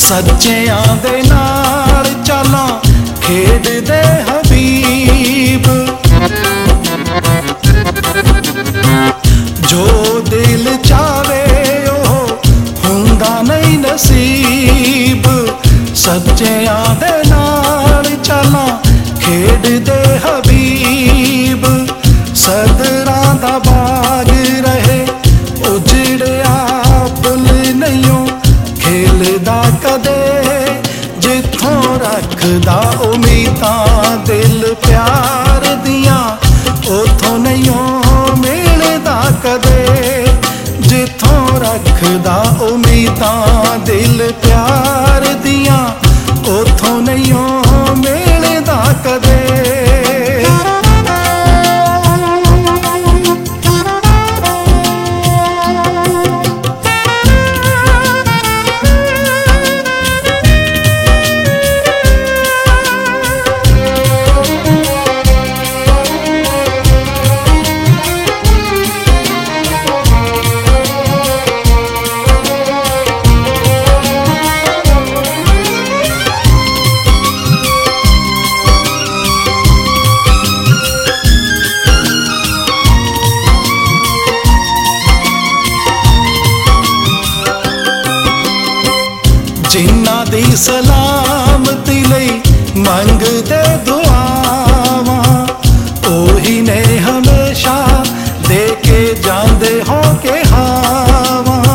सच्चियां दे नाल चालां खेडदे हबीब, जो दिल चावे ओ हुंदा नहीं नसीब। सच्चियां दे नाल चालां खेडदे हबीब, सदरां दा बाग रहे उजड़िया पुल नहीं खेलदा कदे, जिथों रखदा उम्मीदां दिल प्यार दियां उथों नहीं मिलदा कदे, जिथों रखदा उम्मीदां दिल प्यार दियां उथों नहीं मिलदा कदे। जिन्हां दी सलामती लई मंगदे दुआवां, ओही ने हमेशा दे के जांदे हो के हावां।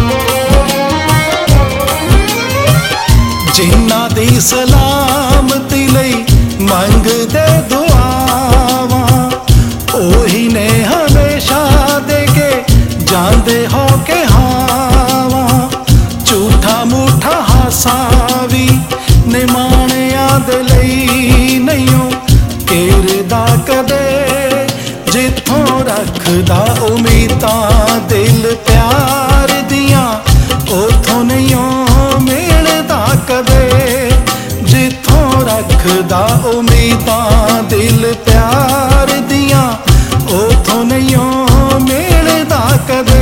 जिन्हां दी सलामती लई मंगदे दुआवां, ओही ने हमेशा दे के जांदे हो के हावां। झूठा मूठा हासा भी निमाणिया दे लई नहीं घेरदा कदे, जिथों रखदा उम्मीदां दिल प्यार दियां उथों नहीं मिलदा कदे, जिथों रखदा उम्मीदां दिल प्यार दियां उथों नहीं मिलदा कदे।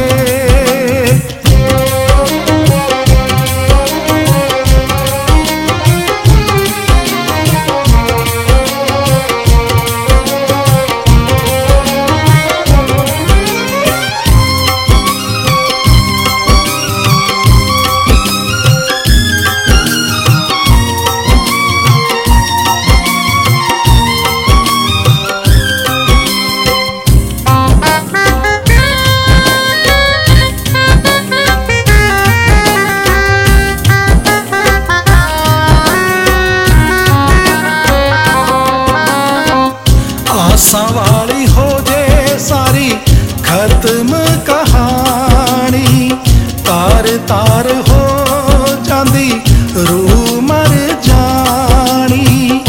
आसां वाली हो जे सारी खत्म कहानी, तार तार हो जांदी रूह मर जानी।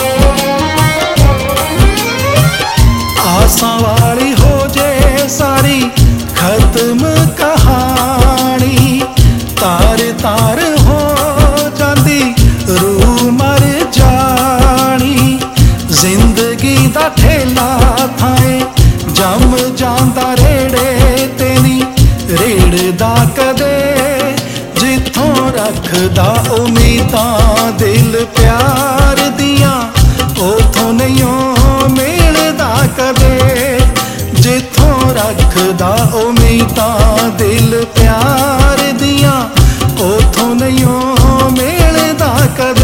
आसां वाली हो जे सारी खत्म कहानी, तार तार हो जांदी रूह मर जानी। जिंदगी दा ठेला थाए जम जांदा रेड़े तेनी रेड़दा कदे, जिथों रखदा उम्मीदां दिल प्यार दियां उथों नहीं मिलदा कदे, जिथों रखदा उम्मीदां दिल प्यार दियां उथों नहीं मिलदा कदे।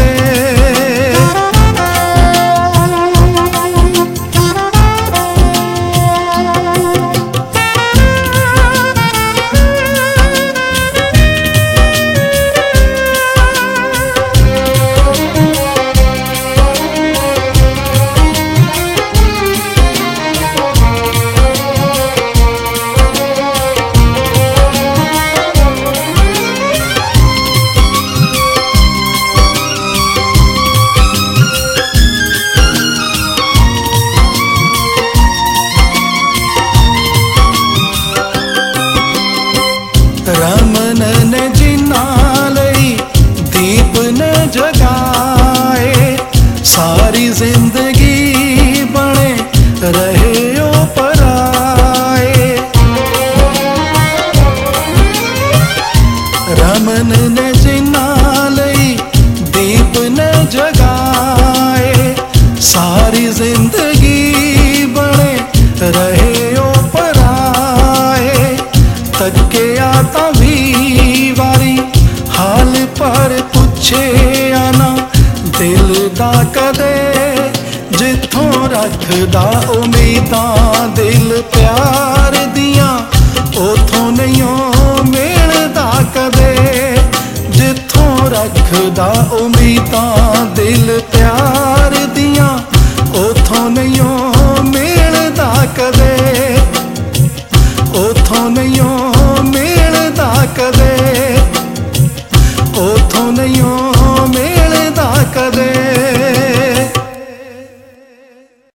ਕਦੇ, ਜਿੱਥੋਂ ਰੱਖਦਾ ਉਮੀਦਾਂ ਦਿਲ ਪਿਆਰ ਦੀਆਂ, ਉਥੋਂ ਨਹੀਂ ਮਿਲਦਾ ਕਦੇ, ਜਿੱਥੋਂ ਰੱਖਦਾ ਉਮੀਦਾਂ